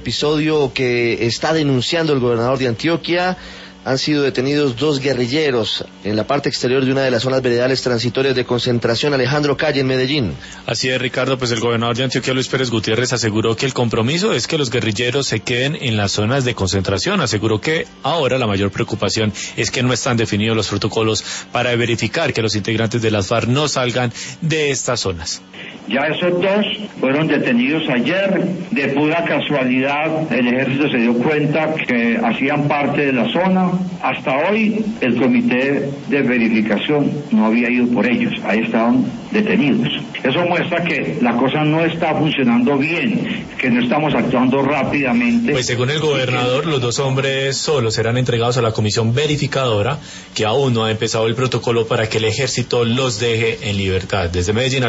episodio que está denunciando el gobernador de Antioquia. Han sido detenidos 2 guerrilleros en la parte exterior de una de las zonas veredales transitorias de concentración, Alejandro Calle, en Medellín. Así es, Ricardo, pues el gobernador de Antioquia, Luis Pérez Gutiérrez, aseguró que el compromiso es que los guerrilleros se queden en las zonas de concentración. Aseguró que ahora la mayor preocupación es que no están definidos los protocolos para verificar que los integrantes de las FARC no salgan de estas zonas. Ya esos 2 fueron detenidos ayer. De pura casualidad, el ejército se dio cuenta que hacían parte de la zona. Hasta hoy, el comité de verificación no había ido por ellos. Ahí estaban detenidos. Eso muestra que la cosa no está funcionando bien, que no estamos actuando rápidamente. Pues según el gobernador, los 2 hombres solos serán entregados a la comisión verificadora, que aún no ha empezado el protocolo para que el ejército los deje en libertad. Desde Medellín,